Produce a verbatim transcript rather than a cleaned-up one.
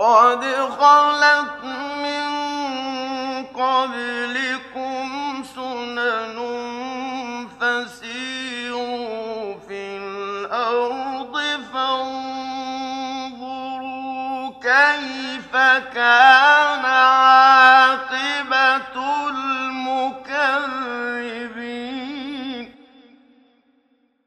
قَدْ خَلَتْ مِن قَبْلِكُمْ سُنَنٌ فَسِيرُوا فِي الْأَرْضِ فَانظُرُوا كَيْفَ كَانَ